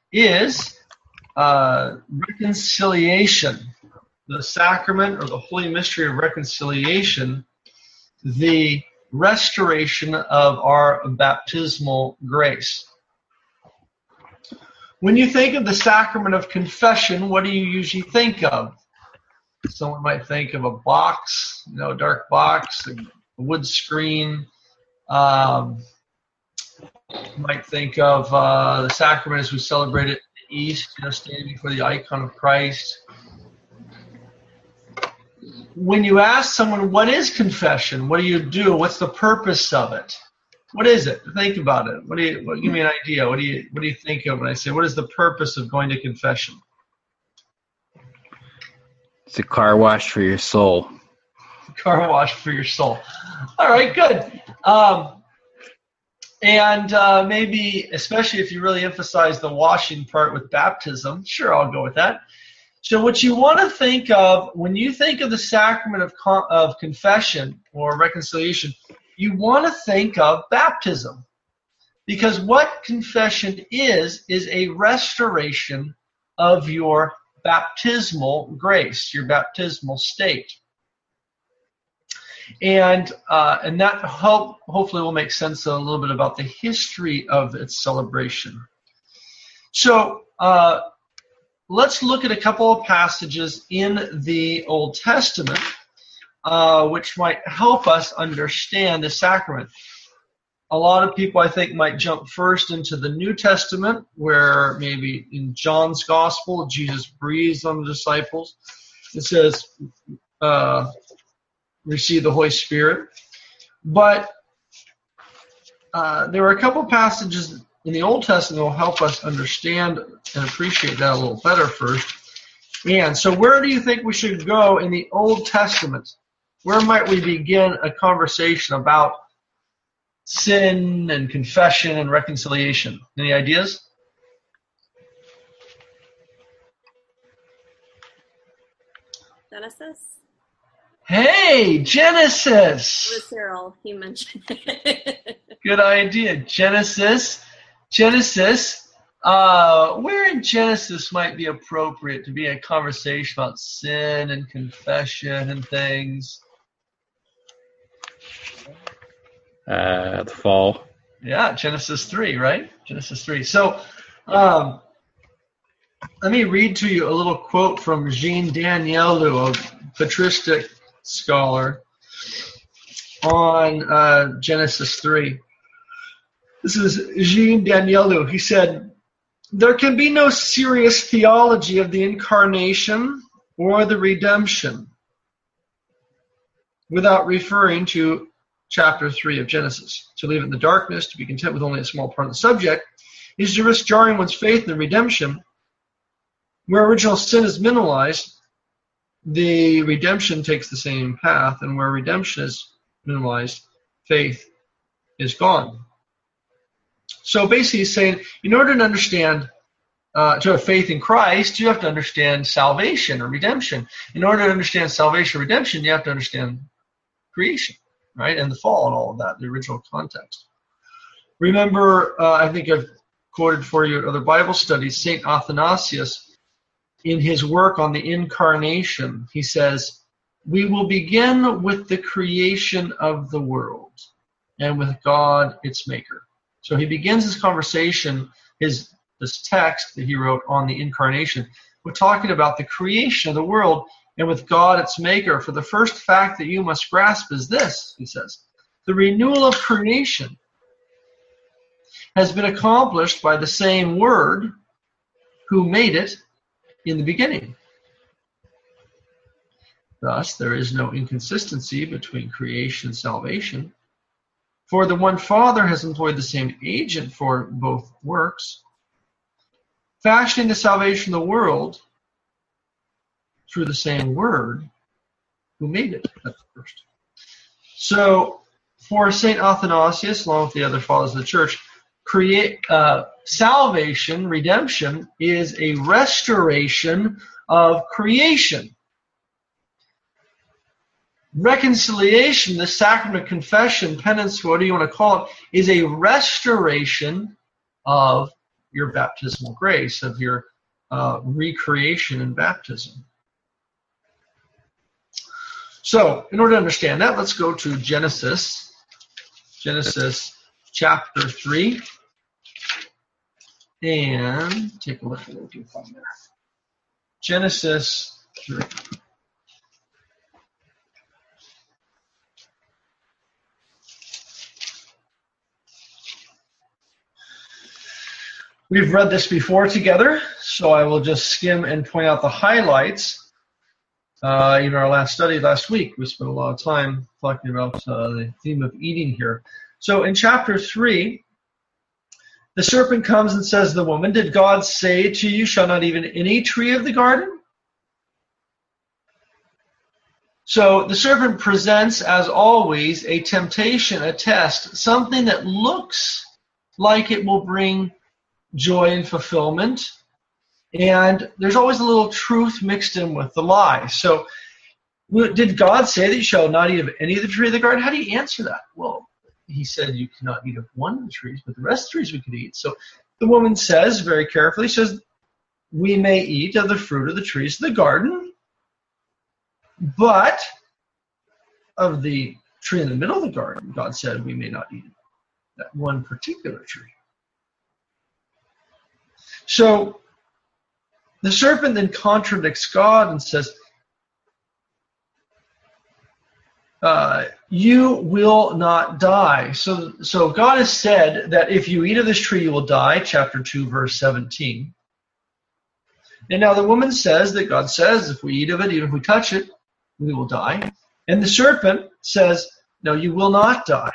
is reconciliation. The sacrament or the holy mystery of reconciliation, the restoration of our baptismal grace. When you think of the sacrament of confession, what do you usually think of? Someone might think of a box, a dark box, a wood screen. You might think of the sacrament as we celebrate it in the East, standing before the icon of Christ. When you ask someone, what is confession? What do you do? What's the purpose of it? What is it? Think about it. Give me an idea. What do you think of when I say, what is the purpose of going to confession? It's a car wash for your soul. Car wash for your soul. All right, good. And maybe, especially if you really emphasize the washing part with baptism, sure, I'll go with that. So what you want to think of when you think of the sacrament of confession or reconciliation, you want to think of baptism. Because what confession is a restoration of your baptismal grace, your baptismal state. And that hopefully will make sense a little bit about the history of its celebration. So let's look at a couple of passages in the Old Testament which might help us understand the sacrament. A lot of people, I think, might jump first into the New Testament, where maybe in John's Gospel, Jesus breathes on the disciples. It says, receive the Holy Spirit. But there are a couple passages in the Old Testament that will help us understand and appreciate that a little better first. And so where do you think we should go in the Old Testament? Where might we begin a conversation about sin and confession and reconciliation? Any ideas? Genesis? Hey, Genesis! With Cyril, he mentioned it. Good idea. Genesis. Where in Genesis might be appropriate to be a conversation about sin and confession and things? The fall. Yeah, Genesis 3, right? Genesis 3. So let me read to you a little quote from Jean Danielou, a patristic scholar, on Genesis 3. This is Jean Danielou. He said, "There can be no serious theology of the incarnation or the redemption without referring to chapter 3 of Genesis. To leave it in the darkness, to be content with only a small part of the subject, is to risk jarring one's faith in the redemption. Where original sin is minimalized, the redemption takes the same path, and where redemption is minimalized, faith is gone." So basically he's saying, in order to understand, to have faith in Christ, you have to understand salvation or redemption. In order to understand salvation or redemption, you have to understand creation, right? And the fall and all of that, the original context. Remember, I think I've quoted for you at other Bible studies, St. Athanasius, in his work on the incarnation, he says, "We will begin with the creation of the world and with God, its maker." So he begins his conversation, this text that he wrote on the incarnation, with talking about the creation of the world and with God, its maker. For the first fact that you must grasp is this, he says, the renewal of creation has been accomplished by the same Word who made it in the beginning. Thus, there is no inconsistency between creation and salvation. For the one Father has employed the same agent for both works, fashioning the salvation of the world through the same Word who made it at first. So, for St. Athanasius, along with the other fathers of the Church, salvation, redemption, is a restoration of creation. Reconciliation, the sacrament of confession, penance, what do you want to call it, is a restoration of your baptismal grace, of your recreation in baptism. So, in order to understand that, let's go to Genesis chapter 3, and take a look at what we can find there. Genesis 3. We've read this before together, so I will just skim and point out the highlights. In our last study last week, we spent a lot of time talking about the theme of eating here. So in chapter 3, the serpent comes and says to the woman, "Did God say to you, shall not even any tree of the garden?" So the serpent presents, as always, a temptation, a test, something that looks like it will bring joy and fulfillment. And there's always a little truth mixed in with the lie. So did God say that you shall not eat of any of the tree of the garden? How do you answer that? Well, he said you cannot eat of one of the trees, but the rest of the trees we could eat. So the woman says, very carefully, says, we may eat of the fruit of the trees of the garden, but of the tree in the middle of the garden, God said we may not eat that one particular tree. So the serpent then contradicts God and says, you will not die. So God has said that if you eat of this tree, you will die, chapter 2, verse 17. And now the woman says that God says if we eat of it, even if we touch it, we will die. And the serpent says, no, you will not die.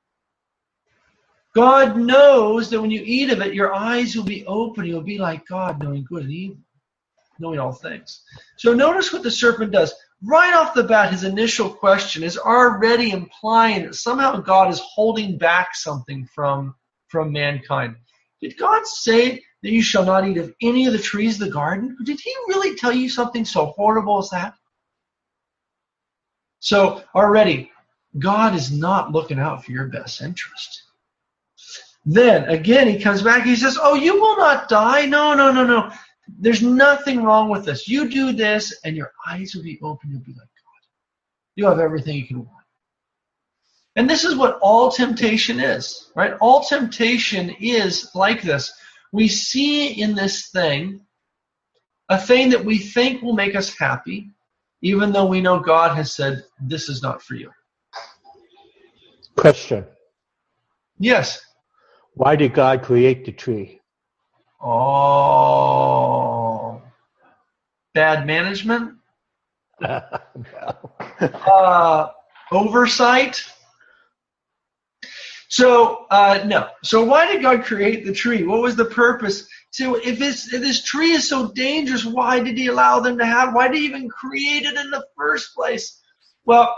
God knows that when you eat of it, your eyes will be open. You'll be like God, knowing good and evil, knowing all things. So notice what the serpent does. Right off the bat, his initial question is already implying that somehow God is holding back something from mankind. Did God say that you shall not eat of any of the trees of the garden? Or did he really tell you something so horrible as that? So already, God is not looking out for your best interest. Then, again, he comes back, he says, oh, you will not die? No. There's nothing wrong with this. You do this, and your eyes will be open. You'll be like God. You'll have everything you can want. And this is what all temptation is, right? All temptation is like this. We see in this thing a thing that we think will make us happy, even though we know God has said, this is not for you. Question. Yes. Why did God create the tree? Oh, bad management? No. Oversight? So, no. So why did God create the tree? What was the purpose? So if this tree is so dangerous, why did he allow them to have? Why did he even create it in the first place? Well,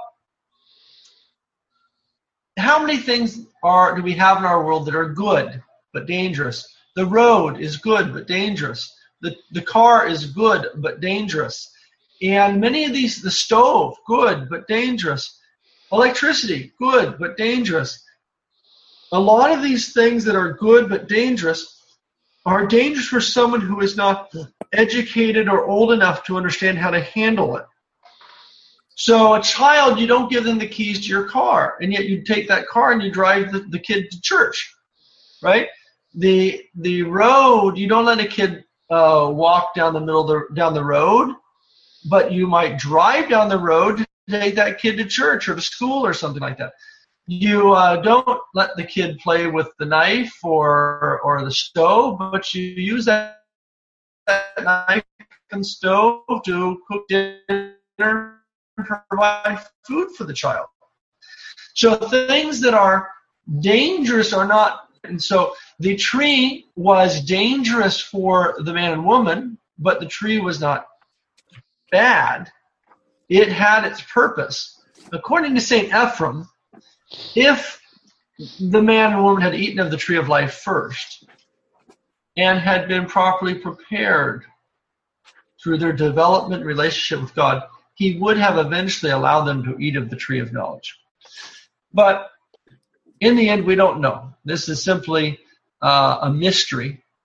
how many things do we have in our world that are good but dangerous? The road is good but dangerous. The car is good but dangerous. And many of these, the stove, good but dangerous. Electricity, good but dangerous. A lot of these things that are good but dangerous are dangerous for someone who is not educated or old enough to understand how to handle it. So a child, you don't give them the keys to your car, and yet you take that car and you drive the kid to church, right? The road, you don't let a kid walk down down the road, but you might drive down the road to take that kid to church or to school or something like that. You don't let the kid play with the knife or the stove, but you use that knife and stove to cook dinner and provide food for the child. So things that are dangerous are not. And so the tree was dangerous for the man and woman, but the tree was not bad. It had its purpose. According to St. Ephrem, if the man and woman had eaten of the tree of life first and had been properly prepared through their development relationship with God, he would have eventually allowed them to eat of the tree of knowledge. But in the end, we don't know. This is simply a mystery.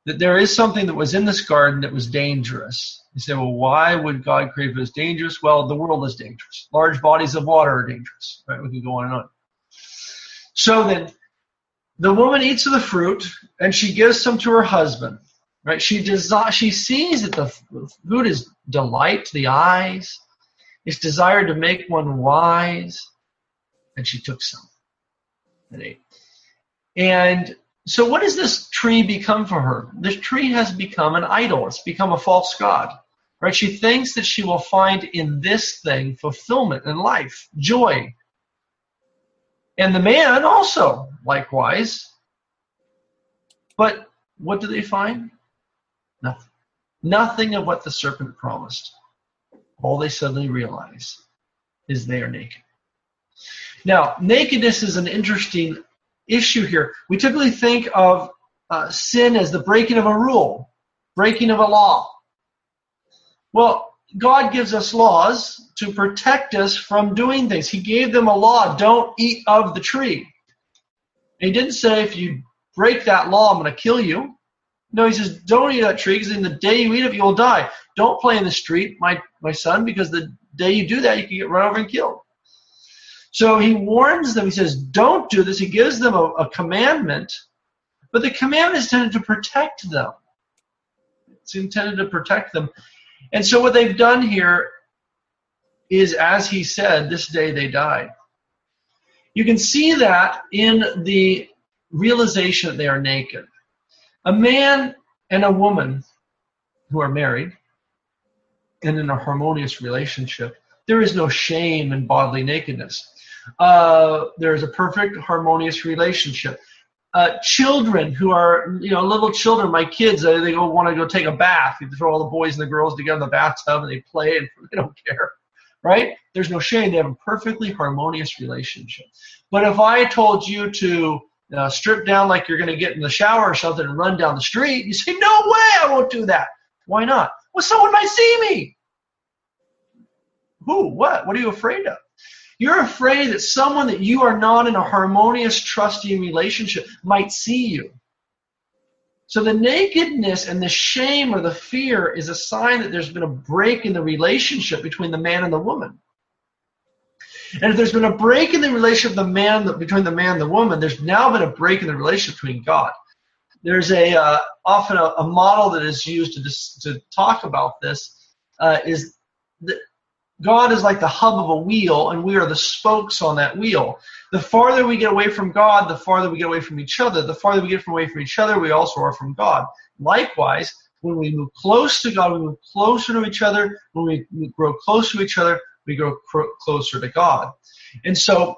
that there is something that was in this garden that was dangerous. You say, well, why would God create it as dangerous? Well, the world is dangerous. Large bodies of water are dangerous. Right? We can go on and on. So then, the woman eats of the fruit, and she gives some to her husband. Right? She sees that the food is delight to the eyes. It's desired to make one wise. And she took some and ate. And so what does this tree become for her? This tree has become an idol. It's become a false god. Right? She thinks that she will find in this thing fulfillment in life, joy. And the man also, likewise. But what do they find? Nothing. Nothing of what the serpent promised. All they suddenly realize is they are naked. Now, nakedness is an interesting issue here. We typically think of sin as the breaking of a rule, breaking of a law. Well, God gives us laws to protect us from doing things. He gave them a law, don't eat of the tree. And he didn't say, if you break that law, I'm going to kill you. No, he says, don't eat of that tree, because in the day you eat of it, you'll die. Don't play in the street, my son, because the day you do that, you can get run over and killed. So he warns them. He says, don't do this. He gives them a commandment, but the commandment is intended to protect them. It's intended to protect them. And so what they've done here is, as he said, this day they died. You can see that in the realization that they are naked. A man and a woman who are married and in a harmonious relationship, there is no shame in bodily nakedness. There is a perfect harmonious relationship. Children who are, little children, my kids, they want to go take a bath. You throw all the boys and the girls together in the bathtub and they play and they don't care, right? There's no shame. They have a perfectly harmonious relationship. But if I told you to strip down like you're going to get in the shower or something and run down the street, you say, no way, I won't do that. Why not? Well, someone might see me. Who? What? What are you afraid of? You're afraid that someone that you are not in a harmonious, trusting relationship might see you. So the nakedness and the shame or the fear is a sign that there's been a break in the relationship between the man and the woman. And if there's been a break in the relationship between the man and the woman, there's now been a break in the relationship between God. There's often a model that is used to talk about this, is that God is like the hub of a wheel, and we are the spokes on that wheel. The farther we get away from God, the farther we get away from each other. The farther we get away from each other, we also are from God. Likewise, when we move close to God, we move closer to each other. When we grow closer to each other, we grow closer to God. And so,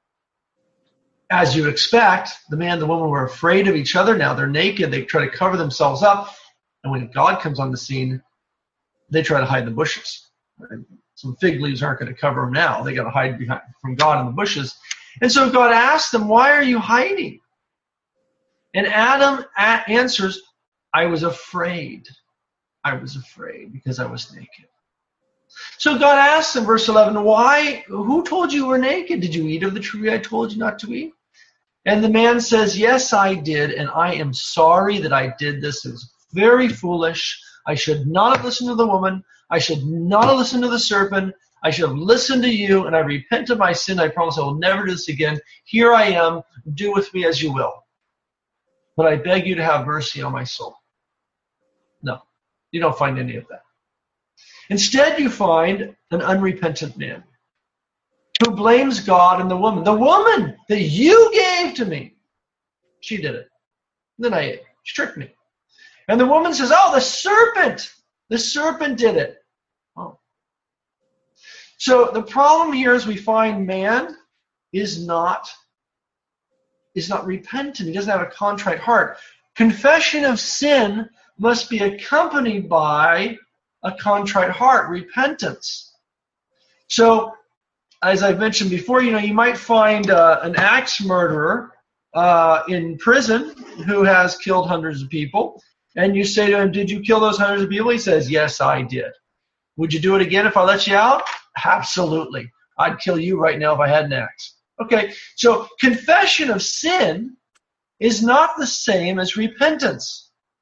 as you expect, the man and the woman were afraid of each other now. They're naked. They try to cover themselves up. And when God comes on the scene, they try to hide in the bushes. Right? Some fig leaves aren't going to cover them now. They got to hide from God in the bushes. And so God asked them, why are you hiding? And Adam answers, I was afraid. I was afraid because I was naked. So God asks in verse 11, who told you were naked? Did you eat of the tree I told you not to eat? And the man says, yes, I did, and I am sorry that I did this. It was very foolish. I should not have listened to the woman. I should not have listened to the serpent. I should have listened to you, and I repent of my sin. I promise I will never do this again. Here I am. Do with me as you will. But I beg you to have mercy on my soul. No, you don't find any of that. Instead, you find an unrepentant man who blames God and the woman. The woman that you gave to me, she did it. Then I ate. She tricked me. And the woman says, oh, the serpent did it. Oh. So the problem here is we find man is not repentant. He doesn't have a contrite heart. Confession of sin must be accompanied by a contrite heart, repentance. So, as I've mentioned before, you might find an axe murderer in prison who has killed hundreds of people, and you say to him, did you kill those hundreds of people? He says, yes, I did. Would you do it again if I let you out? Absolutely. I'd kill you right now if I had an axe. Okay, so confession of sin is not the same as repentance.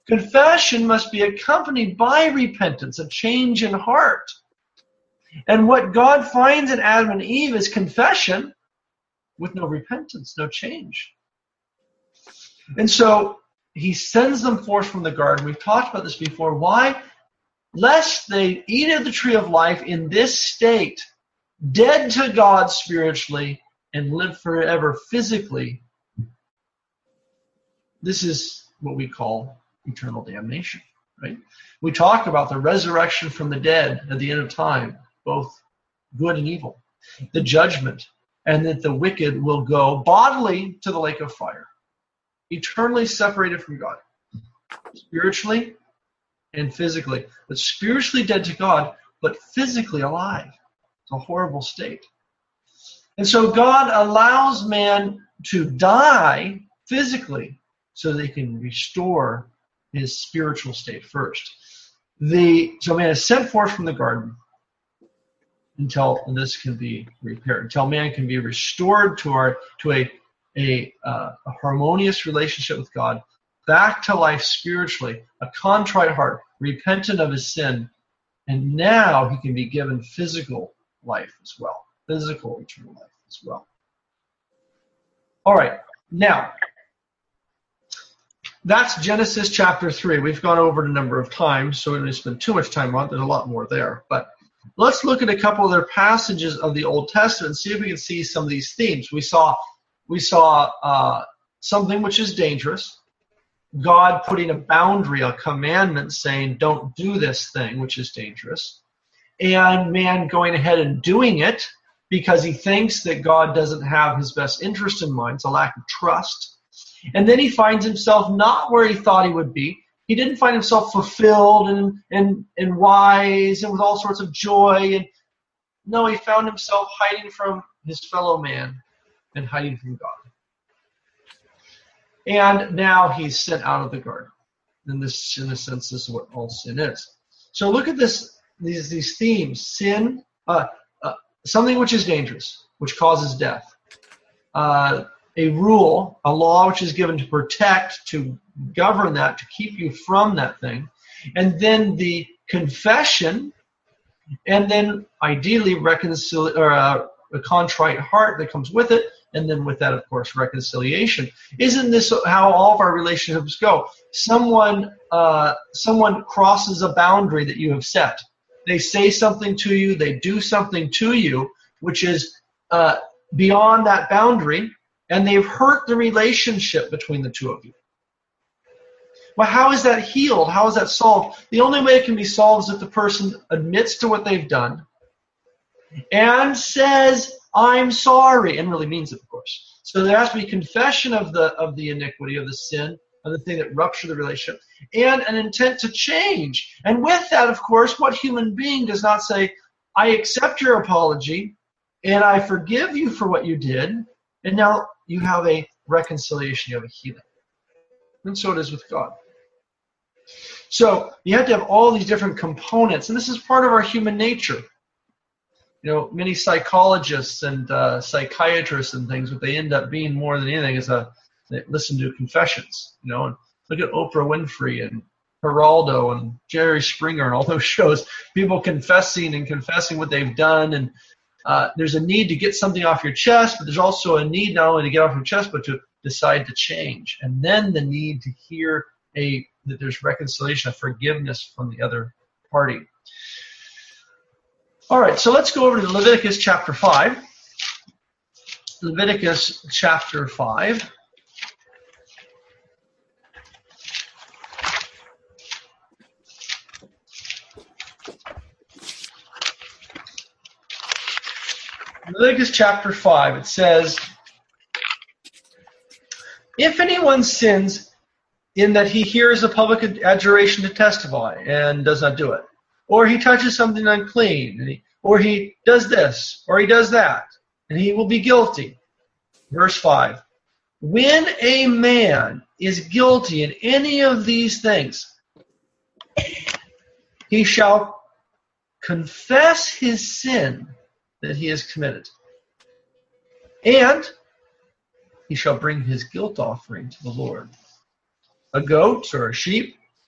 Confession must be accompanied by repentance, a change in heart. And what God finds in Adam and Eve is confession with no repentance, no change. And so he sends them forth from the garden. We've talked about this before. Why? Lest they eat of the tree of life in this state, dead to God spiritually, and live forever physically. This is what we call eternal damnation, right? We talk about the resurrection from the dead at the end of time, both good and evil, the judgment, and that the wicked will go bodily to the lake of fire, eternally separated from God, spiritually and physically, but spiritually dead to God, but physically alive. It's a horrible state. And so God allows man to die physically so that he can restore his spiritual state first. So man is sent forth from the garden until this can be repaired, until man can be restored to a harmonious relationship with God, back to life spiritually, a contrite heart, repentant of his sin, and now he can be given physical life as well, physical eternal life as well. All right, now, that's Genesis chapter 3. We've gone over it a number of times, so we don't spend too much time on it. There's a lot more there. But let's look at a couple other passages of the Old Testament and see if we can see some of these themes. We saw something which is dangerous. God putting a boundary, a commandment saying, don't do this thing, which is dangerous. And man going ahead and doing it because he thinks that God doesn't have his best interest in mind. It's a lack of trust. And then he finds himself not where he thought he would be. He didn't find himself fulfilled and wise and with all sorts of joy. And no, he found himself hiding from his fellow man and hiding from God. And now he's sent out of the garden. And this, in a sense, this is what all sin is. So look at these themes. Sin, something which is dangerous, which causes death. A rule, a law which is given to protect, to govern that, to keep you from that thing. And then the confession, and then ideally a contrite heart that comes with it, and then with that, of course, reconciliation. Isn't this how all of our relationships go? Someone crosses a boundary that you have set. They say something to you, they do something to you, which is beyond that boundary, and they've hurt the relationship between the two of you. Well, how is that healed? How is that solved? The only way it can be solved is if the person admits to what they've done and says, I'm sorry, and really means it, of course. So there has to be confession of the iniquity, of the sin, of the thing that ruptured the relationship, and an intent to change. And with that, of course, what human being does not say, I accept your apology, and I forgive you for what you did, and now you have a reconciliation, you have a healing. And so it is with God. So you have to have all these different components, and this is part of our human nature. You know, many psychologists and psychiatrists and things, what they end up being more than anything is they listen to confessions. You know, and look at Oprah Winfrey and Geraldo and Jerry Springer and all those shows. People confessing what they've done, and there's a need to get something off your chest, but there's also a need not only to get off your chest, but to decide to change. And then the need to hear that there's reconciliation, a forgiveness from the other party. All right, so let's go over to Leviticus chapter 5. Leviticus chapter 5. Leviticus chapter 5, it says, if anyone sins in that he hears a public adjuration to testify and does not do it, or he touches something unclean, or he does this, or he does that, and he will be guilty. Verse 5, when a man is guilty in any of these things, he shall confess his sin that he has committed, and he shall bring his guilt offering to the Lord, a goat or a sheep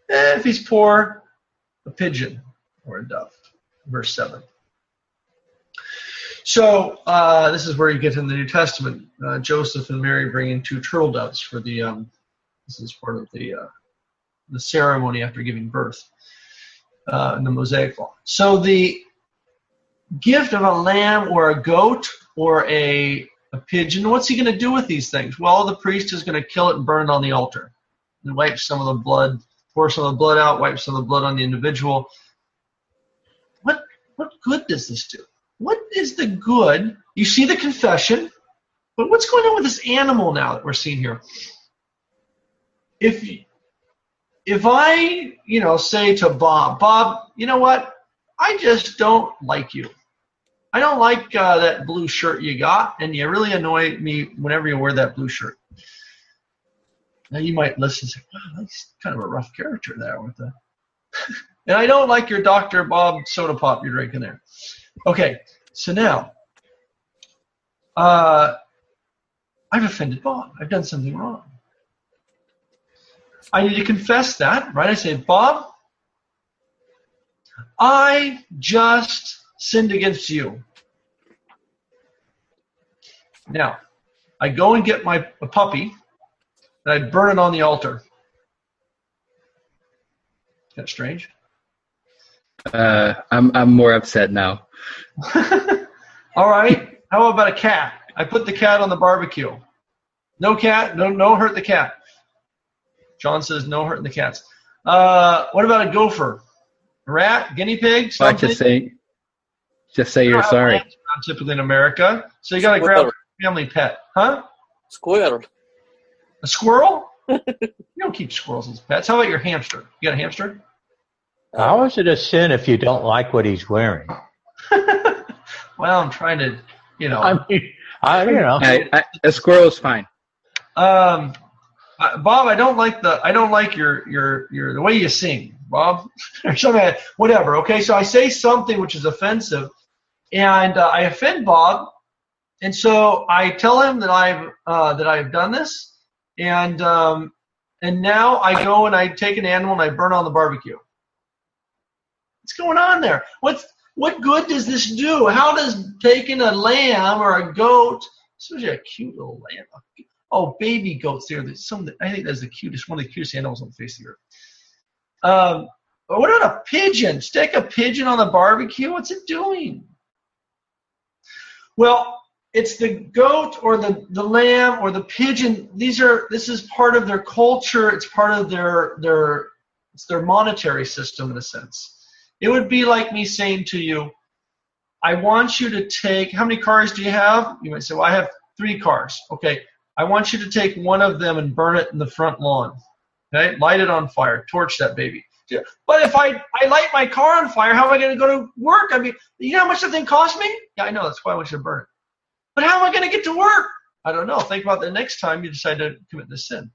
If he's poor, a pigeon or a dove. Verse 7. So this is where you get in the New Testament. Joseph and Mary bringing 2 turtle doves for the. This is part of the ceremony after giving birth in the Mosaic Law. So the gift of a lamb or a goat or a pigeon, what's he going to do with these things? Well, the priest is going to kill it and burn it on the altar and wipe some of the blood, pour some of the blood out, wipe some of the blood on the individual. What good does this do? What is the good? You see the confession, but what's going on with this animal now that we're seeing here? If I, say to Bob, you know what? I just don't like you. I don't like that blue shirt you got, and you really annoy me whenever you wear that blue shirt. Now you might listen and say, wow, that's kind of a rough character there with the and I don't like your Dr. Bob soda pop you're drinking there. Okay, so now I've offended Bob. I've done something wrong. I need to confess that, right? I say, Bob, I just sinned against you. Now, I go and get a puppy, and I burn it on the altar. Is that strange? I'm more upset now. All right. How about a cat? I put the cat on the barbecue. No cat. No hurt the cat. John says no hurting the cats. What about a gopher? A rat? Guinea pig? Something? Just say you're sorry. Not typically in America. So you got to grab a family pet. Huh? Squirrel. A squirrel? You don't keep squirrels as pets. How about your hamster? You got a hamster? How is it a sin if you don't like what he's wearing? Well, I'm trying to, I mean, a squirrel is fine. Bob, I don't like the way you sing, Bob, or something. Whatever. Okay, so I say something which is offensive, and I offend Bob, and so I tell him that I've done this, and now I go and I take an animal and I burn on the barbecue. What's going on there? What good does this do? How does taking a lamb or a goat, especially a cute little lamb? Oh, baby goats there. I think that's one of the cutest animals on the face of the earth. What about a pigeon? Stick a pigeon on the barbecue? What's it doing? Well, it's the goat or the lamb or the pigeon. This is part of their culture. It's part of their monetary system in a sense. It would be like me saying to you, I want you to take, how many cars do you have? You might say, well, I have 3 cars. Okay. I want you to take one of them and burn it in the front lawn. Okay? Light it on fire. Torch that baby. But if I light my car on fire, how am I going to go to work? I mean, you know how much the thing cost me? Yeah, I know. That's why I want you to burn it. But how am I going to get to work? I don't know. Think about the next time you decide to commit this sin.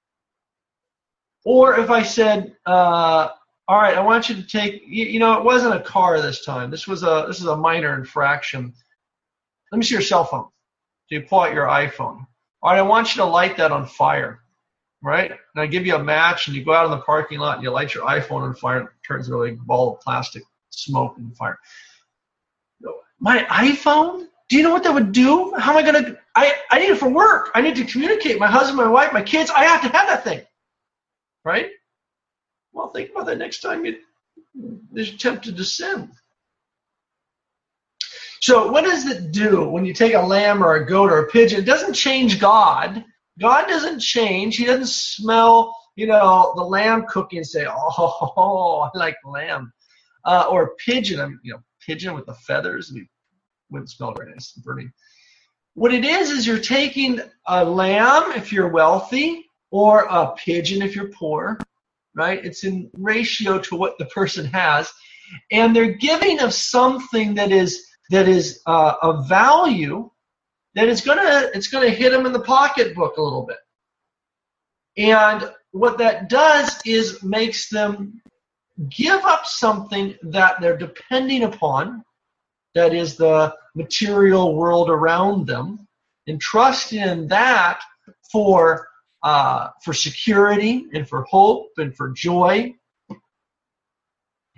Or if I said, all right, I want you to take, it wasn't a car this time. This is a minor infraction. Let me see your cell phone. So you pull out your iPhone. All right, I want you to light that on fire, right? And I give you a match, and you go out in the parking lot, and you light your iPhone on fire, and it turns into a ball of plastic smoke and fire. My iPhone? Do you know what that would do? How am I going to – I need it for work. I need to communicate. My husband, my wife, my kids, I have to have that thing, right? Well, think about that next time you're tempted to sin. So what does it do when you take a lamb or a goat or a pigeon? It doesn't change God. God doesn't change. He doesn't smell, the lamb cooking and say, oh, I like lamb. Or a pigeon, pigeon with the feathers. It wouldn't smell very nice and burning. What it is you're taking a lamb if you're wealthy or a pigeon if you're poor, right? It's in ratio to what the person has. And they're giving of something that is of value, that it's gonna hit them in the pocketbook a little bit. And what that does is makes them give up something that they're depending upon, that is the material world around them, and trust in that for security and for hope and for joy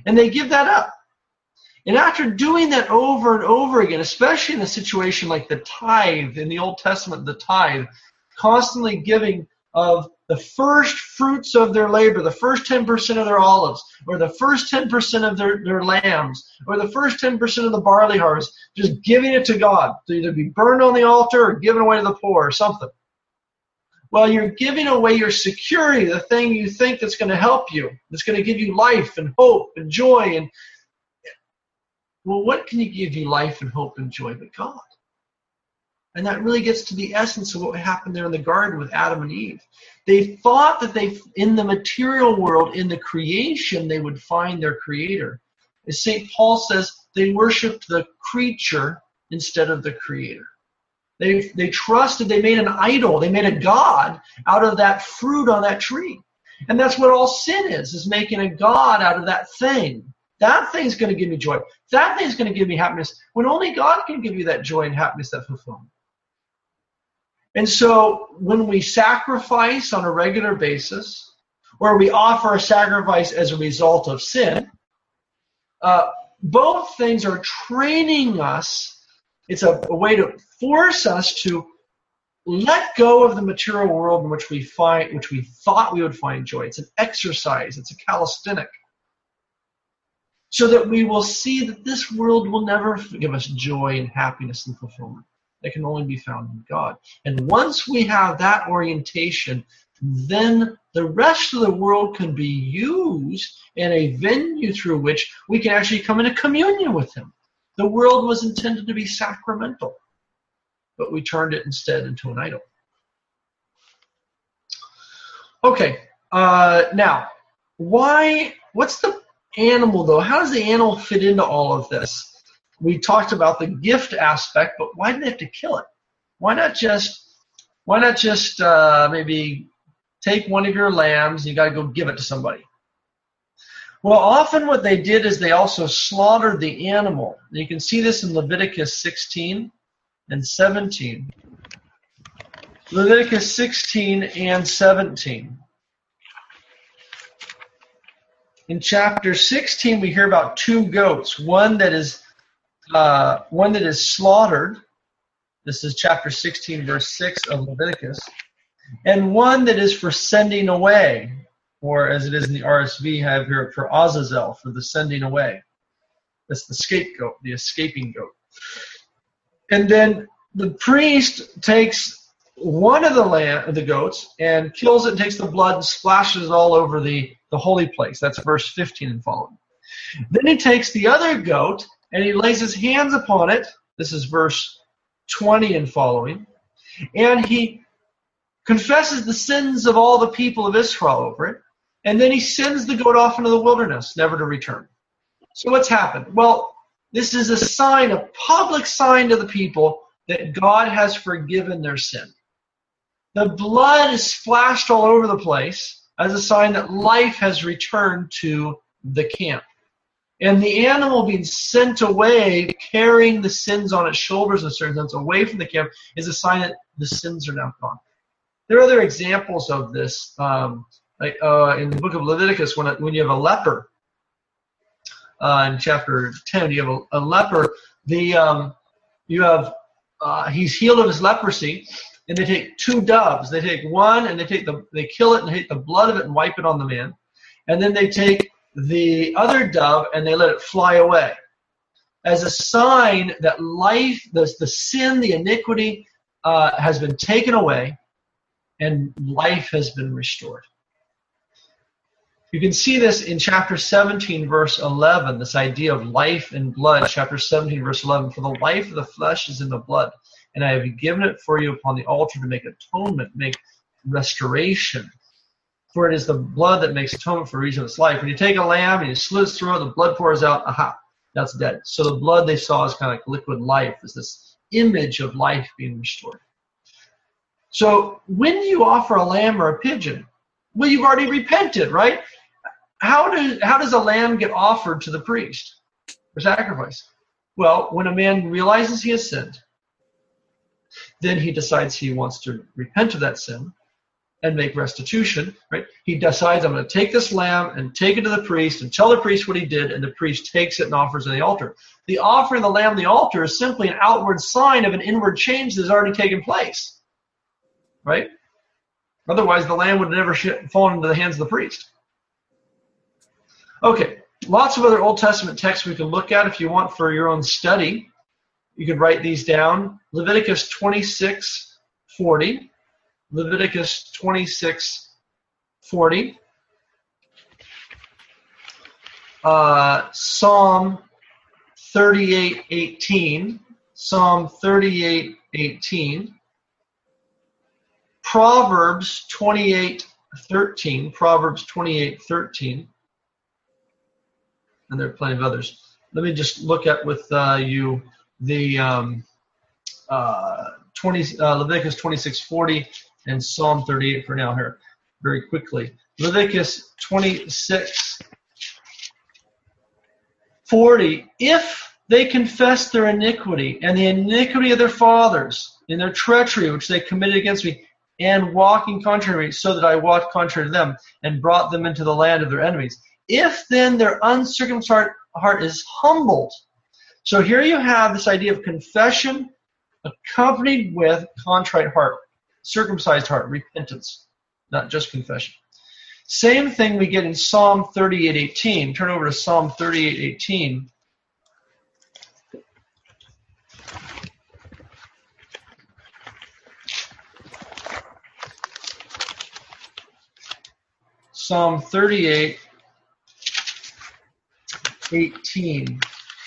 And they give that up. And after doing that over and over again, especially in a situation like the tithe, in the Old Testament, the tithe, constantly giving of the first fruits of their labor, the first 10% of their olives, or the first 10% of their lambs, or the first 10% of the barley harvest, just giving it to God to either be burned on the altar or given away to the poor or something. Well, you're giving away your security, the thing you think that's going to help you, that's going to give you life and hope and joy. And well, what can give you life and hope and joy but God? And that really gets to the essence of what happened there in the garden with Adam and Eve. They thought that in the material world, in the creation, they would find their creator. As St. Paul says, they worshiped the creature instead of the creator. They trusted, they made an idol, they made a god out of that fruit on that tree. And that's what all sin is making a god out of that thing. That thing's going to give me joy. That thing's going to give me happiness, when only God can give you that joy and happiness, that fulfillment. And so when we sacrifice on a regular basis, or we offer a sacrifice as a result of sin, both things are training us. It's a way to force us to let go of the material world in which we thought we would find joy. It's an exercise. It's a calisthenic. So that we will see that this world will never give us joy and happiness and fulfillment. That can only be found in God. And once we have that orientation, then the rest of the world can be used in a venue through which we can actually come into communion with Him. The world was intended to be sacramental, but we turned it instead into an idol. Okay, now, what's the animal, though? How does the animal fit into all of this? We talked about the gift aspect, but why did they have to kill it? Why not just maybe take one of your lambs and you got to go give it to somebody? Well, often what they did is they also slaughtered the animal. You can see this in Leviticus 16 and 17. Leviticus 16 and 17. In chapter 16, we hear about two goats. One that is slaughtered. This is chapter 16, verse 6 of Leviticus. And one that is for sending away, or as it is in the RSV, I have here for Azazel, for the sending away. That's the scapegoat, the escaping goat. And then the priest takes one of the goats and kills it and takes the blood and splashes it all over the holy place. That's verse 15 and following. Then he takes the other goat and he lays his hands upon it. This is verse 20 and following. And he confesses the sins of all the people of Israel over it. And then he sends the goat off into the wilderness, never to return. So what's happened? Well, this is a sign, a public sign to the people that God has forgiven their sin. The blood is splashed all over the place as a sign that life has returned to the camp. And the animal being sent away, carrying the sins on its shoulders in a certain sense, away from the camp, is a sign that the sins are now gone. There are other examples of this, like in the book of Leviticus, when you have a leper, in chapter 10, you have a leper. He's healed of his leprosy, and they take two doves. They take one, and they kill it and take the blood of it and wipe it on the man, and then they take the other dove and they let it fly away as a sign that life, the sin, the iniquity has been taken away and life has been restored. You can see this in chapter 17, verse 11, this idea of life and blood. Chapter 17, verse 11, for the life of the flesh is in the blood, and I have given it for you upon the altar to make atonement, make restoration. For it is the blood that makes atonement for the reason of its life. When you take a lamb and you slit its throat, the blood pours out, aha, that's dead. So the blood they saw is kind of like liquid life, is this image of life being restored. So when you offer a lamb or a pigeon, well, you've already repented, right? How does a lamb get offered to the priest for sacrifice? Well, when a man realizes he has sinned, then he decides he wants to repent of that sin. and make restitution, right? He decides, I'm going to take this lamb and take it to the priest and tell the priest what he did, and the priest takes it and offers it on the altar. The offering of the lamb on the altar is simply an outward sign of an inward change that has already taken place, right? Otherwise, the lamb would have never fallen into the hands of the priest. Okay, lots of other Old Testament texts we can look at if you want for your own study. You could write these down. Leviticus 26:40. Leviticus 26:40. Psalm 38:18. Psalm 38:18. Proverbs 28:13. Proverbs 28:13. And there are plenty of others. Let me just look at with you the Leviticus 26:40 and Psalm 38 for now here, very quickly. Leviticus 26:40. If they confess their iniquity and the iniquity of their fathers in their treachery which they committed against me, and walking contrary to me, so that I walked contrary to them and brought them into the land of their enemies. If then their uncircumcised heart is humbled. So here you have this idea of confession accompanied with contrite heart, circumcised heart, repentance, not just confession. Same thing we get in Psalm 38:18. Turn over to Psalm 38:18. Psalm 38:18.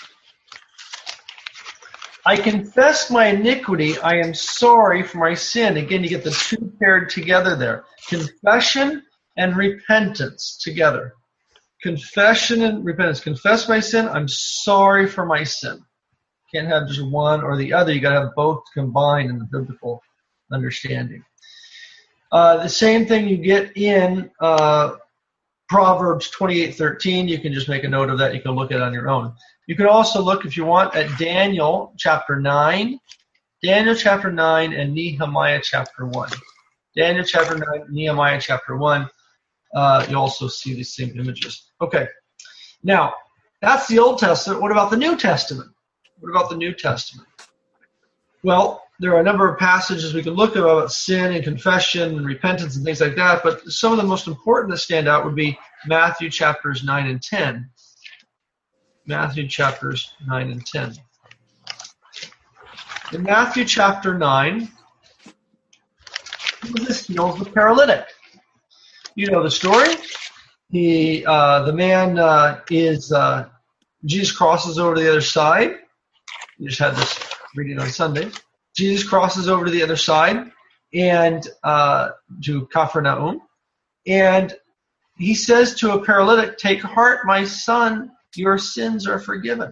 I confess my iniquity, I am sorry for my sin. Again, you get the two paired together there. Confession and repentance together. Confession and repentance. Confess my sin, I'm sorry for my sin. Can't have just one or the other. You got to have both combined in the biblical understanding. The same thing you get in Proverbs 28:13. You can just make a note of that. You can look at it on your own. You can also look, if you want, at Daniel chapter 9. Daniel chapter 9 and Nehemiah chapter 1. Daniel chapter 9, Nehemiah chapter 1. You also see these same images. Okay. Now, that's the Old Testament. What about the New Testament? What about the New Testament? Well, there are a number of passages we can look at about sin and confession and repentance and things like that, but some of the most important that stand out would be Matthew chapters 9 and 10. Matthew chapters 9 and 10. In Matthew chapter 9, Jesus heals the paralytic. You know the story. Jesus crosses over to the other side. We just had this reading on Sunday. Jesus crosses over to the other side and to Capernaum, and he says to a paralytic, "Take heart, my son, your sins are forgiven."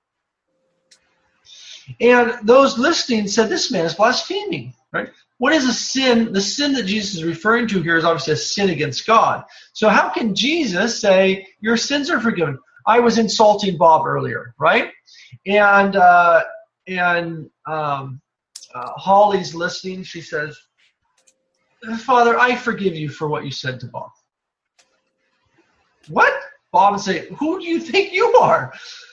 And those listening said, "This man is blaspheming." Right? What is a sin? The sin that Jesus is referring to here is obviously a sin against God. So how can Jesus say, "Your sins are forgiven"? I was insulting Bob earlier, right? And Holly's listening. She says, "Father, I forgive you for what you said to Bob." What? Bob would say, "Who do you think you are?"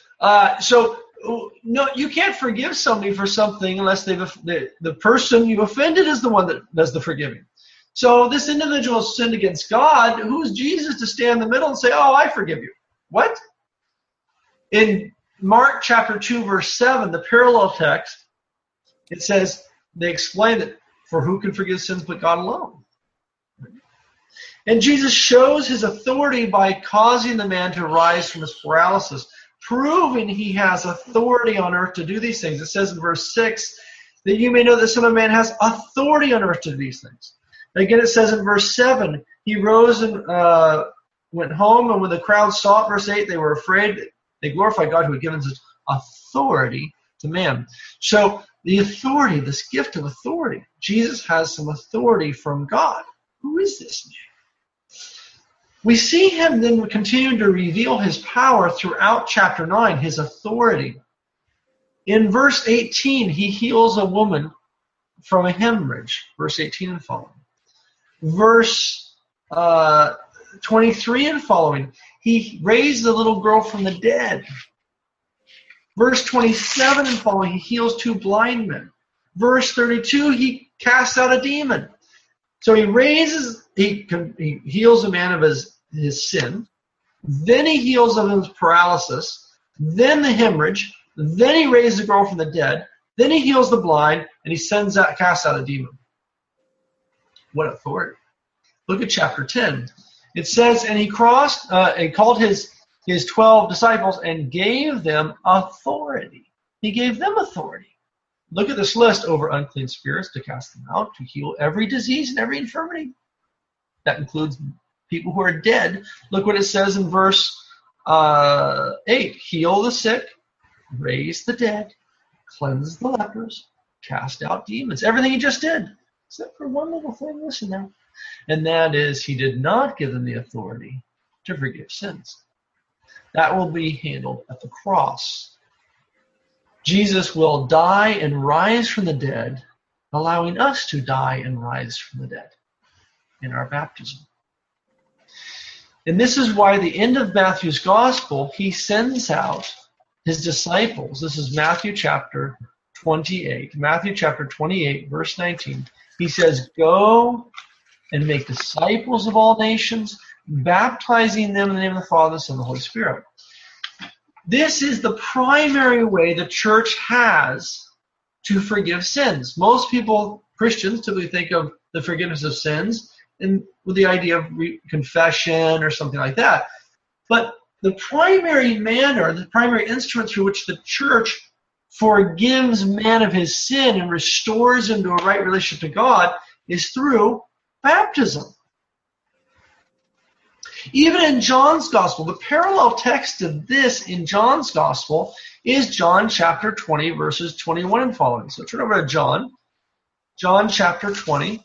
No, you can't forgive somebody for something unless the person you offended is the one that does the forgiving. So this individual sinned against God. Who's Jesus to stand in the middle and say, "Oh, I forgive you"? What? In Mark chapter 2, verse 7, the parallel text, it says, they explain that for who can forgive sins but God alone. And Jesus shows his authority by causing the man to rise from his paralysis, proving he has authority on earth to do these things. It says in verse 6 that you may know that the Son of Man has authority on earth to do these things. Again, it says in verse 7, he rose and went home, and when the crowd saw it, verse 8, they were afraid. They glorified God who had given his authority to man. So the authority, this gift of authority, Jesus has some authority from God. Who is this man? We see him then continue to reveal his power throughout chapter 9, his authority. In verse 18, he heals a woman from a hemorrhage, verse 18 and following. verse 23 and following, he raised the little girl from the dead. Verse 27 and following, he heals 2 blind men. Verse 32, he casts out a demon. So he heals a man of his sin. Then he heals of his paralysis. Then the hemorrhage. Then he raises the girl from the dead. Then he heals the blind, and he casts out a demon. What authority! Look at chapter 10. It says, and he called his 12 disciples and gave them authority. He gave them authority. Look at this list: over unclean spirits, to cast them out, to heal every disease and every infirmity. That includes people who are dead. Look what it says in verse 8. Heal the sick, raise the dead, cleanse the lepers, cast out demons. Everything he just did, except for one little thing. Listen now. And that is, he did not give them the authority to forgive sins. That will be handled at the cross. Jesus will die and rise from the dead, allowing us to die and rise from the dead in our baptism. And this is why the end of Matthew's gospel, he sends out his disciples. This is Matthew chapter 28. Matthew chapter 28, verse 19. He says, go and make disciples of all nations, baptizing them in the name of the Father, the Son, and the Holy Spirit. This is the primary way the church has to forgive sins. Most people, Christians, typically think of the forgiveness of sins and with the idea of confession or something like that. But the primary manner, the primary instrument through which the church forgives man of his sin and restores him to a right relationship to God is through baptism. Even in John's Gospel, the parallel text of this in John's Gospel is John chapter 20, verses 21 and following. So turn over to John chapter 20,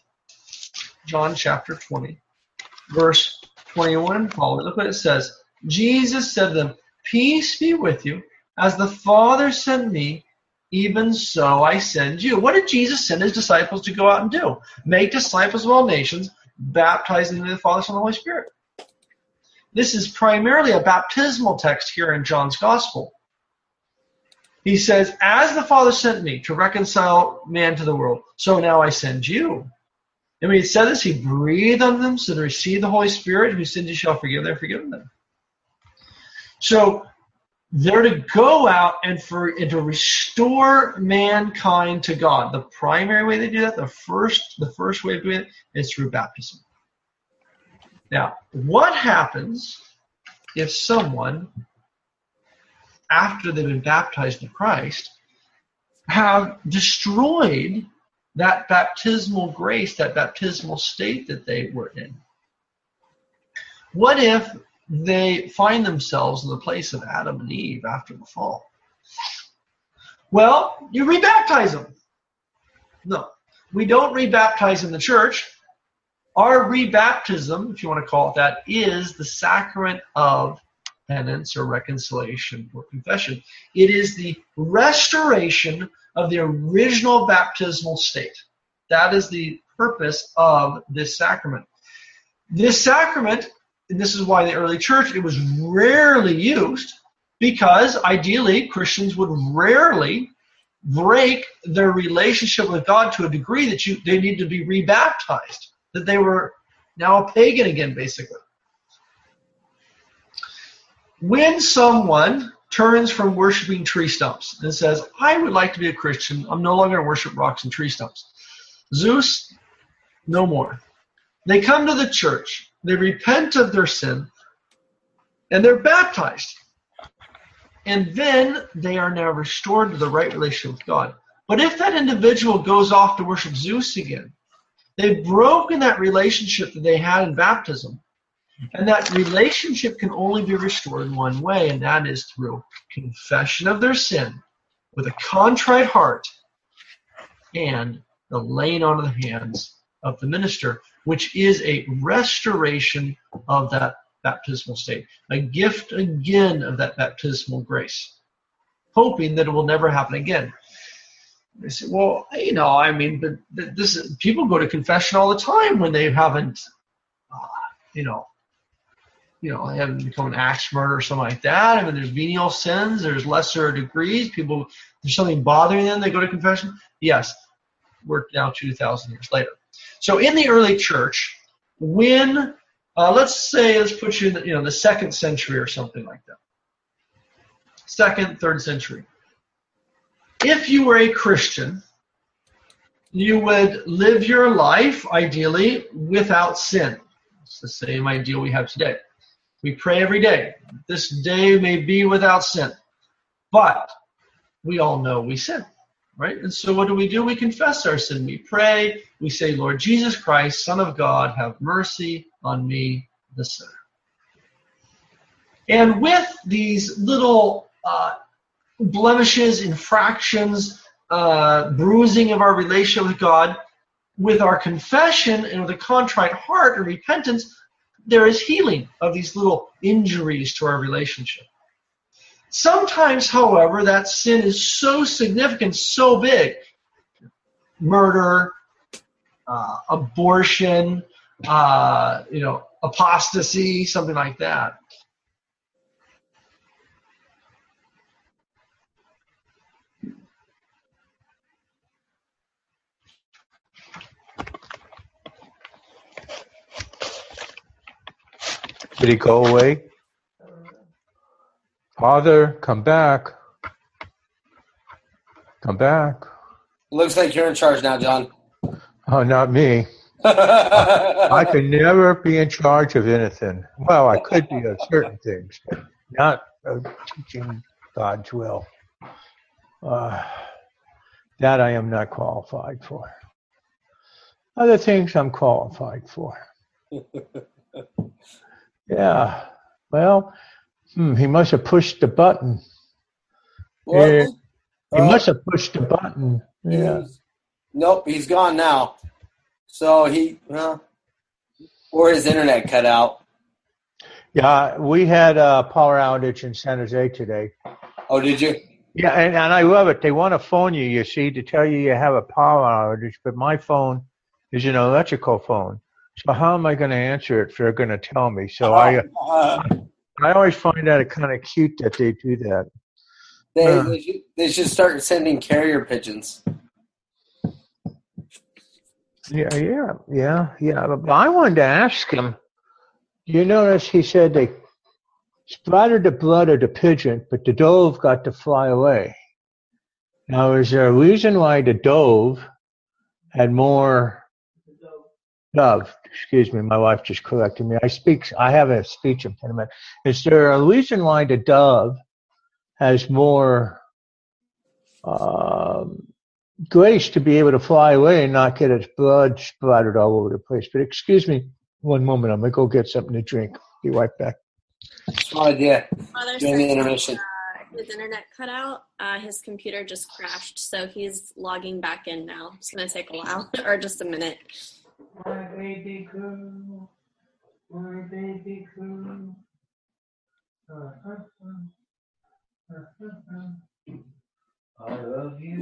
verse 21 and following. Look what it says. Jesus said to them, peace be with you. As the Father sent me, even so I send you. What did Jesus send his disciples to go out and do? Make disciples of all nations, baptizing them in the Father, Son, and the Holy Spirit. This is primarily a baptismal text here in John's Gospel. He says, as the Father sent me to reconcile man to the world, so now I send you. And when he said this, he breathed on them, so to receive the Holy Spirit, whose sins you shall forgive, they're forgiven them. So they're to go out and to restore mankind to God. The primary way they do that, the first way of doing it, is through baptism. Now, what happens if someone, after they've been baptized in Christ, have destroyed that baptismal grace, that baptismal state that they were in? What if they find themselves in the place of Adam and Eve after the fall? Well, you rebaptize them. No, we don't rebaptize in the church. Our rebaptism, if you want to call it that, is the sacrament of penance or reconciliation or confession. It is the restoration of the original baptismal state. That is the purpose of this sacrament. This sacrament, and this is why the early church, it was rarely used, because ideally Christians would rarely break their relationship with God to a degree that they need to be rebaptized, that they were now a pagan again, basically. When someone turns from worshiping tree stumps and says, I would like to be a Christian, I'm no longer going to worship rocks and tree stumps. Zeus, no more. They come to the church, they repent of their sin, and they're baptized. And then they are now restored to the right relationship with God. But if that individual goes off to worship Zeus again, they've broken that relationship that they had in baptism. And that relationship can only be restored in one way, and that is through confession of their sin with a contrite heart and the laying on of the hands of the minister, which is a restoration of that baptismal state, a gift again of that baptismal grace, hoping that it will never happen again. They say, well, I mean, but people go to confession all the time when they haven't, they haven't become an axe murderer or something like that. I mean, there's venial sins, there's lesser degrees. People, there's something bothering them, they go to confession. Yes, we're now 2,000 years later. So in the early church, when, let's put you in the 2nd century or something like that. 2nd, 3rd century. If you were a Christian, you would live your life, ideally, without sin. It's the same ideal we have today. We pray every day. This day may be without sin. But we all know we sin, right? And so what do? We confess our sin. We pray. We say, Lord Jesus Christ, Son of God, have mercy on me, the sinner. And with these little blemishes, infractions, bruising of our relationship with God, with our confession and with a contrite heart and repentance, there is healing of these little injuries to our relationship. Sometimes, however, that sin is so significant, so big, murder, abortion, apostasy, something like that. Did he go away? Father, come back. Come back. Looks like you're in charge now, John. Oh, not me. I could never be in charge of anything. Well, I could be of certain things, but not of teaching God's will. That I am not qualified for. Other things I'm qualified for. Yeah. Well, he must have pushed the button. Yeah. He must have pushed the button. Yeah. Nope, he's gone now. So or his internet cut out. Yeah, we had a power outage in San Jose today. Oh, did you? Yeah, and I love it. They want to phone you see, to tell you have a power outage, but my phone is an electrical phone. So how am I going to answer it if they're going to tell me? So I always find that kind of cute that they do that. They should start sending carrier pigeons. Yeah. But I wanted to ask him, you notice he said they splattered the blood of the pigeon, but the dove got to fly away. Now, is there a reason why the dove had more... Dove, excuse me, my wife just corrected me. I have a speech impediment. Is there a reason why the dove has more grace to be able to fly away and not get its blood splattered all over the place? But excuse me one moment, I'm going to go get something to drink. Be right back. Small idea. During the intermission. His internet cut out. His computer just crashed, so he's logging back in now. It's going to take a while, or just a minute. My baby girl, my baby girl. I love you.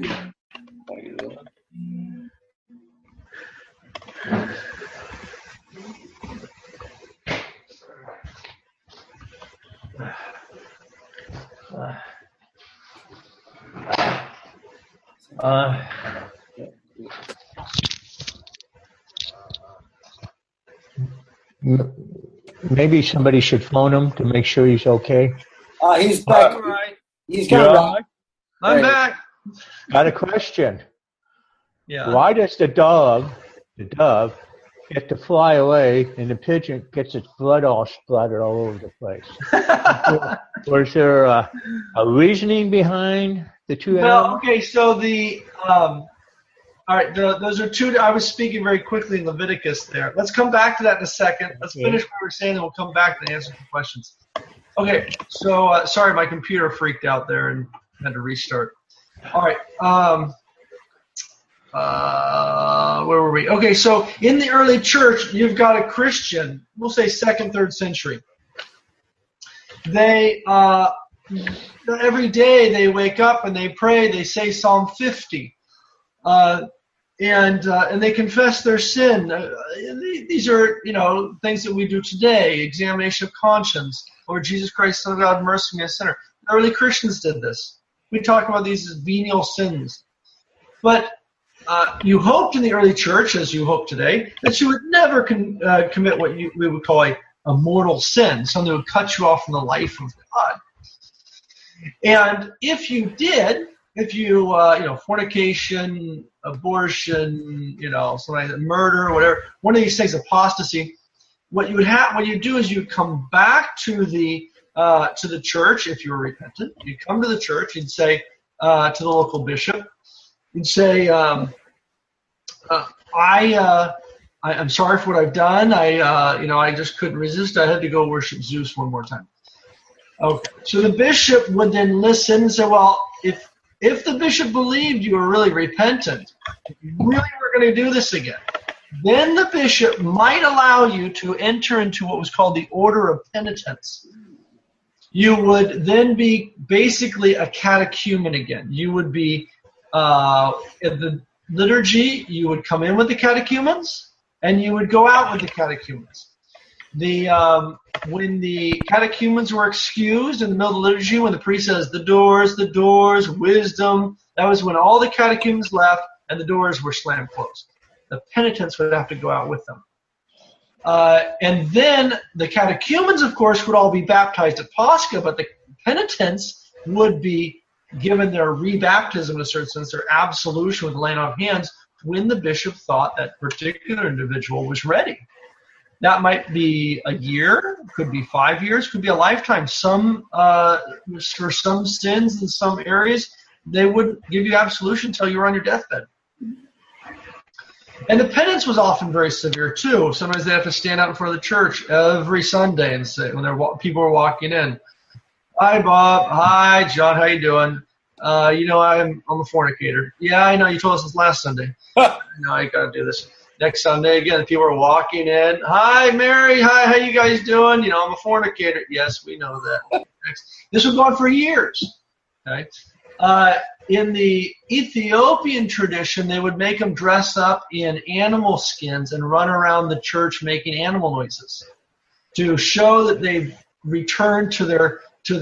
Maybe somebody should phone him to make sure he's okay. He's back. He's coming back. I'm back. Got a question. Yeah. Why does the dove, get to fly away and the pigeon gets its blood all splattered all over the place? Was there a reasoning behind the two animals? Okay, so all right, those are two. I was speaking very quickly in Leviticus there. Let's come back to that in a second. Let's finish what we're saying, and we'll come back and answer the questions. Okay, so sorry, my computer freaked out there and had to restart. All right, where were we? Okay, so in the early church, you've got a Christian, we'll say 2nd, 3rd century. They, every day they wake up and they pray, they say Psalm 50. And they confess their sin. These are, things that we do today. Examination of conscience. Lord Jesus Christ, Son of God, mercy me, a sinner. The early Christians did this. We talk about these as venial sins. But you hoped in the early church, as you hope today, that you would never commit what we would call a mortal sin, something that would cut you off from the life of God. And if you did, fornication, abortion, something like that, murder, whatever, one of these things, apostasy, what you do is you come back to the church if you were repentant. You come to the church and say to the local bishop, you'd say, I'm sorry for what I've done. I just couldn't resist. I had to go worship Zeus one more time. Okay. So the bishop would then listen and say, well, if the bishop believed you were really repentant, you really were going to do this again, then the bishop might allow you to enter into what was called the order of penitence. You would then be basically a catechumen again. You would be in the liturgy, you would come in with the catechumens, and you would go out with the catechumens. When the catechumens were excused in the middle of the liturgy, when the priest says, the doors, wisdom, that was when all the catechumens left and the doors were slammed closed. The penitents would have to go out with them. And then the catechumens, of course, would all be baptized at Pascha, but the penitents would be given their rebaptism in a certain sense, their absolution with the laying on of hands, when the bishop thought that particular individual was ready. That might be a year, could be 5 years, could be a lifetime. For some sins in some areas, they would give you absolution until you were on your deathbed. And the penance was often very severe too. Sometimes they have to stand out in front of the church every Sunday and say, when people are walking in, "Hi, Bob. Hi, John. How you doing? I'm a fornicator." "Yeah, I know. You told us this last Sunday." "I know. I got to do this." Next Sunday again, people are walking in. "Hi, Mary. Hi, how you guys doing? I'm a fornicator." "Yes, we know that." This would go on for years. Okay. In the Ethiopian tradition, they would make them dress up in animal skins and run around the church making animal noises to show that they've returned to their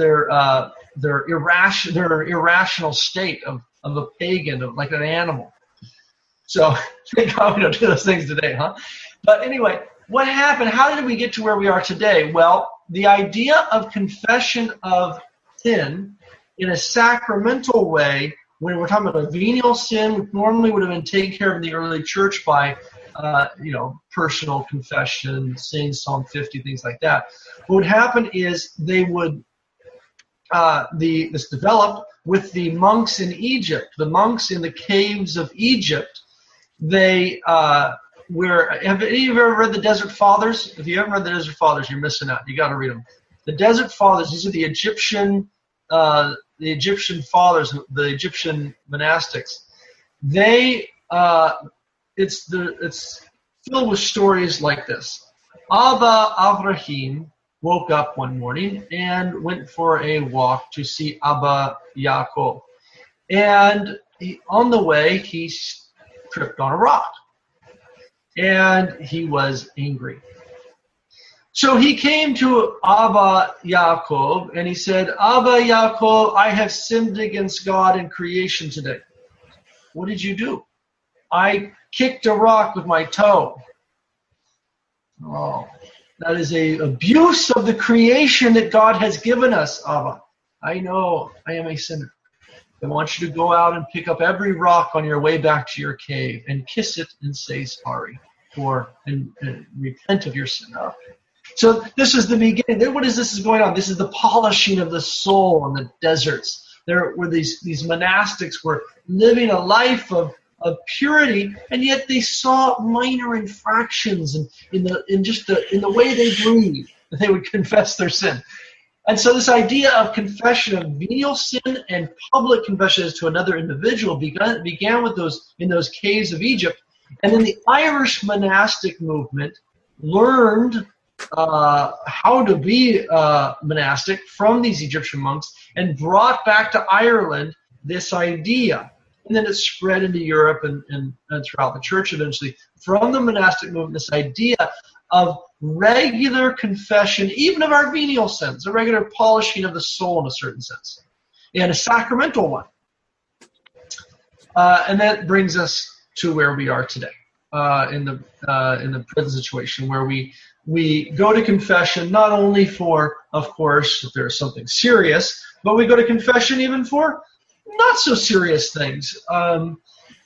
irrational state of a pagan, of like an animal. So we don't do those things today, huh? But anyway, what happened? How did we get to where we are today? Well, the idea of confession of sin in a sacramental way, when we're talking about a venial sin, which normally would have been taken care of in the early church by, personal confession, saying Psalm 50, things like that. What would happen is they would, this developed with the monks in Egypt, the monks in the caves of Egypt. They have any of you ever read the Desert Fathers? If you haven't read the Desert Fathers, you're missing out. You got to read them. The Desert Fathers, these are the Egyptian fathers, the Egyptian monastics. They it's filled with stories like this. Abba Avraham woke up one morning and went for a walk to see Abba Yaakov. And on the way, he tripped on a rock. And he was angry. So he came to Abba Yaakov and he said, "Abba Yaakov, I have sinned against God and creation today." "What did you do?" "I kicked a rock with my toe." "Oh, that is an abuse of the creation that God has given us, Abba. I know I am a sinner. I want you to go out and pick up every rock on your way back to your cave and kiss it and say sorry and repent of your sin." So this is the beginning. What is this going on? This is the polishing of the soul in the deserts. There were these monastics were living a life of purity, and yet they saw minor infractions in the way they breathed. They would confess their sin. And so this idea of confession of venial sin and public confession to another individual began with those caves of Egypt. And then the Irish monastic movement learned how to be monastic from these Egyptian monks and brought back to Ireland this idea. and then it spread into Europe and throughout the church eventually. From the monastic movement, this idea of regular confession, even of our venial sins, a regular polishing of the soul in a certain sense, and a sacramental one. And that brings us to where we are today, in the present situation, where we go to confession not only for, of course, if there's something serious, but we go to confession even for not so serious things. Or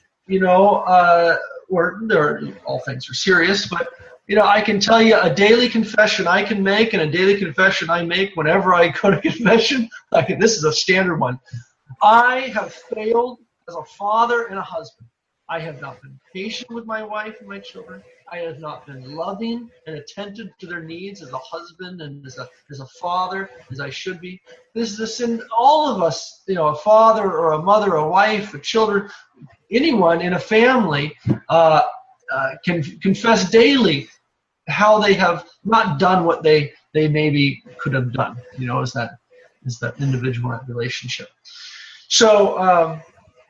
all things are serious, but I can tell you a daily confession I can make, and a daily confession I make whenever I go to confession. This is a standard one. I have failed as a father and a husband. I have not been patient with my wife and my children. I have not been loving and attentive to their needs as a husband and as a father as I should be. This is a sin. All of us, a father or a mother, a wife, a children, anyone in a family can confess daily how they have not done what they maybe could have done. Is that individual, that relationship. So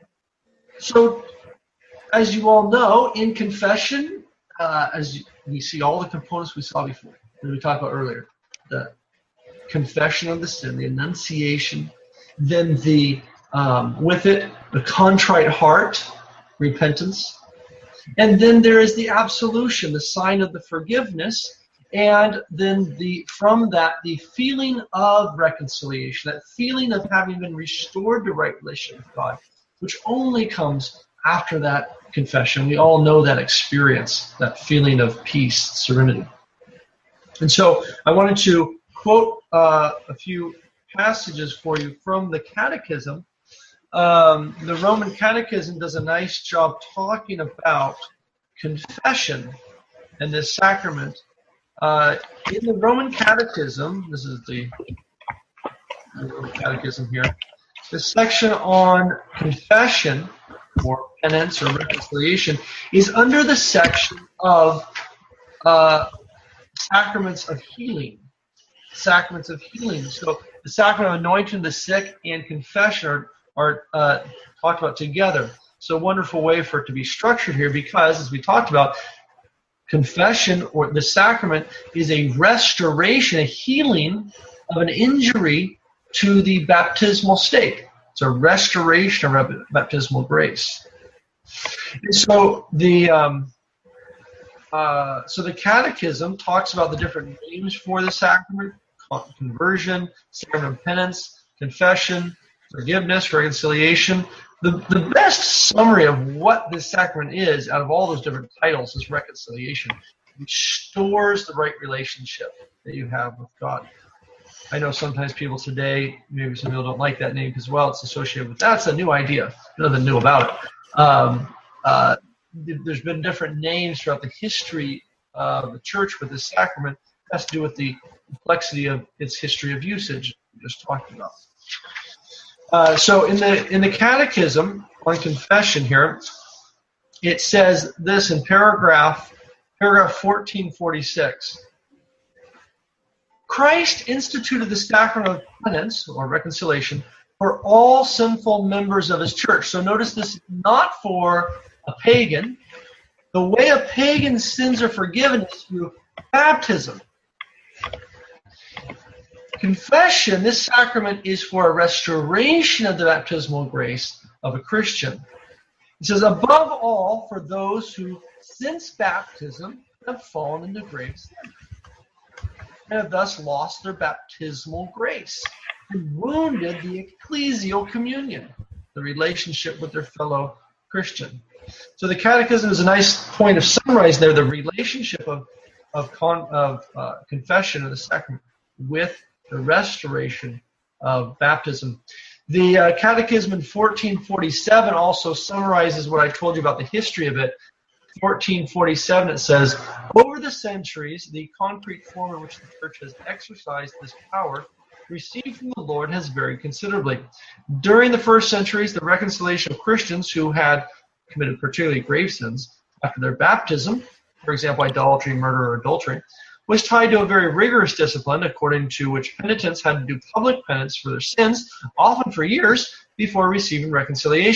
as you all know, in confession, as we see all the components we saw before, that we talked about earlier, the confession of the sin, the enunciation, then with it, the contrite heart, repentance, and then there is the absolution, the sign of the forgiveness, and then from that, the feeling of reconciliation, that feeling of having been restored to right relationship with God, which only comes after that confession. We all know that experience, that feeling of peace, serenity. And so I wanted to quote a few passages for you from the Catechism. The Roman Catechism does a nice job talking about confession and this sacrament. In the Roman Catechism, this is the Roman Catechism here, the section on confession or penance or reconciliation is under the section of sacraments of healing. Sacraments of healing. So the sacrament of anointing the sick and confession are talked about together. So a wonderful way for it to be structured here, because as we talked about, confession or the sacrament is a restoration, a healing of an injury to the baptismal state. It's a restoration of baptismal grace. And so the Catechism talks about the different names for the sacrament: conversion, sacrament of penance, confession, forgiveness, reconciliation. The best summary of what this sacrament is out of all those different titles is reconciliation. It restores the right relationship that you have with God. I know sometimes people today, maybe some people don't like that name because, well, it's associated with that's a new idea. Nothing new about it. There's been different names throughout the history of the church with this sacrament. It has to do with the complexity of its history of usage we just talked about. So in the Catechism on confession here, it says this in paragraph 1446. Christ instituted the sacrament of penance or reconciliation for all sinful members of his church. So notice this is not for a pagan. The way a pagan's sins are forgiven is through baptism. Confession, this sacrament, is for a restoration of the baptismal grace of a Christian. It says, above all, for those who, since baptism, have fallen into grave sin, and have thus lost their baptismal grace, and wounded the ecclesial communion, the relationship with their fellow Christian. So the Catechism is a nice point of summarizing there the relationship of confession of the sacrament with the restoration of baptism. The Catechism in 1447 also summarizes what I told you about the history of it. 1447, it says, over the centuries, the concrete form in which the Church has exercised this power received from the Lord has varied considerably. During the first centuries, the reconciliation of Christians who had committed particularly grave sins after their baptism, for example, idolatry, murder, or adultery, was tied to a very rigorous discipline according to which penitents had to do public penance for their sins, often for years, before receiving reconciliation.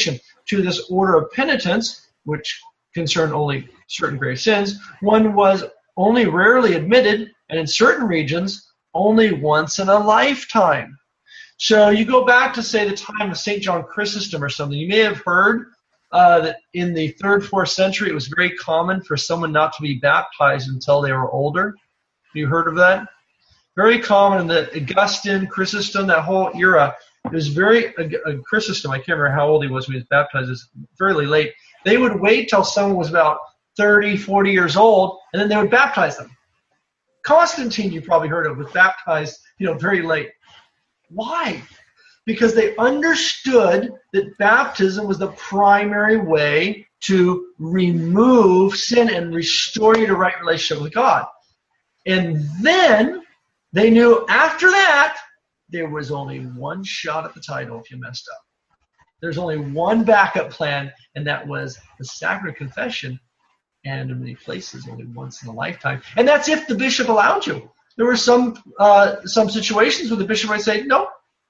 to this order of penitence, which concerned only certain grave sins, one was only rarely admitted, and in certain regions, only once in a lifetime. So you go back to, say, the time of St. John Chrysostom or something. You may have heard that in the 3rd, 4th century, it was very common for someone not to be baptized until they were older. Have you heard of that? Very common in the Augustine, Chrysostom, that whole era. It was very, Chrysostom, I can't remember how old he was when he was baptized. It was fairly late. They would wait till someone was about 30, 40 years old, and then they would baptize them. Constantine, you probably heard of, was baptized, very late. Why? Because they understood that baptism was the primary way to remove sin and restore you to right relationship with God. And then they knew after that, there was only one shot at the title if you messed up. There's only one backup plan, and that was the sacrament of confession, and in many places only once in a lifetime. And that's if the bishop allowed you. There were some situations where the bishop might say, no.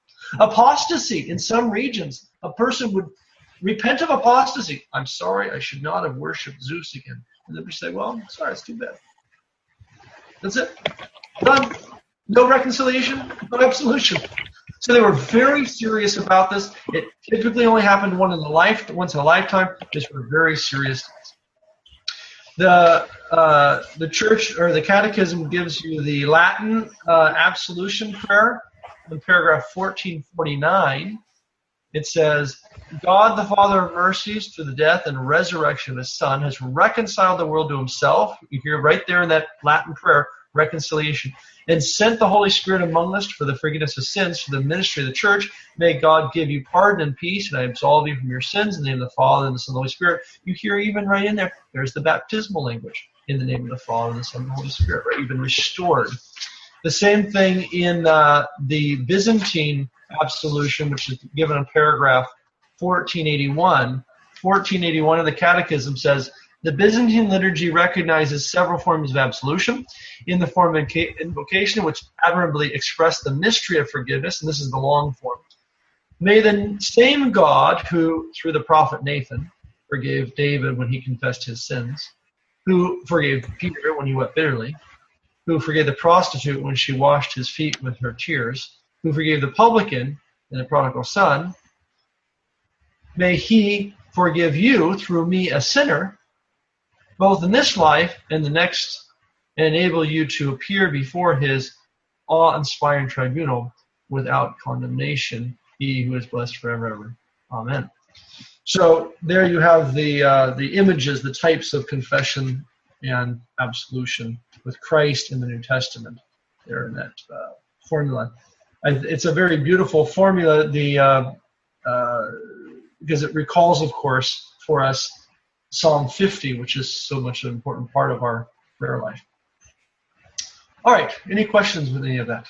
Apostasy in some regions, a person would repent of apostasy. I'm sorry, I should not have worshipped Zeus again. And the bishop say, well, sorry, it's too bad. That's it. Done. No reconciliation, no absolution. So they were very serious about this. It typically only happened once in a lifetime. These were very serious things. The church or the catechism gives you the Latin absolution prayer in paragraph 1449. It says, God the Father of mercies, through the death and resurrection of his Son, has reconciled the world to himself. You hear right there in that Latin prayer, reconciliation, and sent the Holy Spirit among us for the forgiveness of sins, for the ministry of the church. May God give you pardon and peace, and I absolve you from your sins in the name of the Father, and the Son, and the Holy Spirit. You hear even right in there, there's the baptismal language, in the name of the Father, and the Son, and the Holy Spirit, right? You've been restored. The same thing in the Byzantine absolution, which is given in paragraph 1481. 1481 of the Catechism says, the Byzantine liturgy recognizes several forms of absolution in the form of invocation, which admirably express the mystery of forgiveness, and this is the long form. May the same God who, through the prophet Nathan, forgave David when he confessed his sins, who forgave Peter when he wept bitterly, who forgave the prostitute when she washed his feet with her tears, who forgave the publican and the prodigal son, may he forgive you through me, a sinner, both in this life and the next, and enable you to appear before his awe-inspiring tribunal without condemnation, he who is blessed forever and ever. Amen. So there you have the images, the types of confession and absolution with Christ in the New Testament there in that formula. It's a very beautiful formula because it recalls, of course, for us Psalm 50, which is so much an important part of our prayer life. All right, any questions with any of that?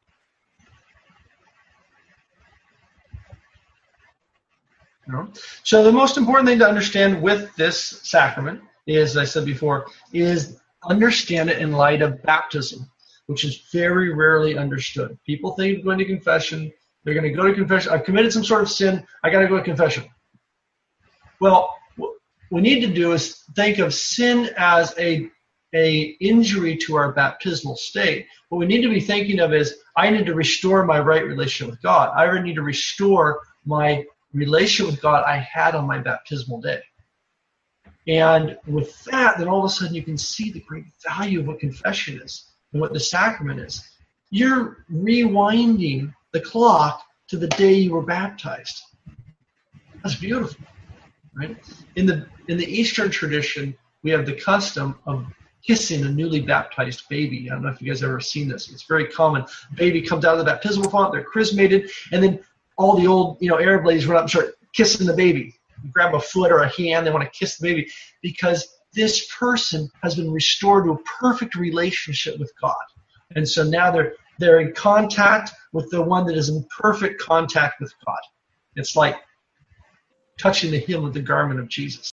No? So the most important thing to understand with this sacrament is, as I said before, is understand it in light of baptism, which is very rarely understood. People think of going to confession, they're going to go to confession, I've committed some sort of sin, I got to go to confession. Well, what we need to do is think of sin as a injury to our baptismal state. What we need to be thinking of is, I need to restore my right relationship with God. I need to restore my relationship with God I had on my baptismal day. And with that, then all of a sudden you can see the great value of what confession is and what the sacrament is. You're rewinding the clock to the day you were baptized. That's beautiful, right? In the Eastern tradition, we have the custom of kissing a newly baptized baby. I don't know if you guys have ever seen this. It's very common. A baby comes out of the baptismal font, they're chrismated, and then all the old Arab ladies run up and start kissing the baby. You grab a foot or a hand, they want to kiss the baby, because this person has been restored to a perfect relationship with God. And so now they're in contact with the one that is in perfect contact with God. It's like touching the hem of the garment of Jesus.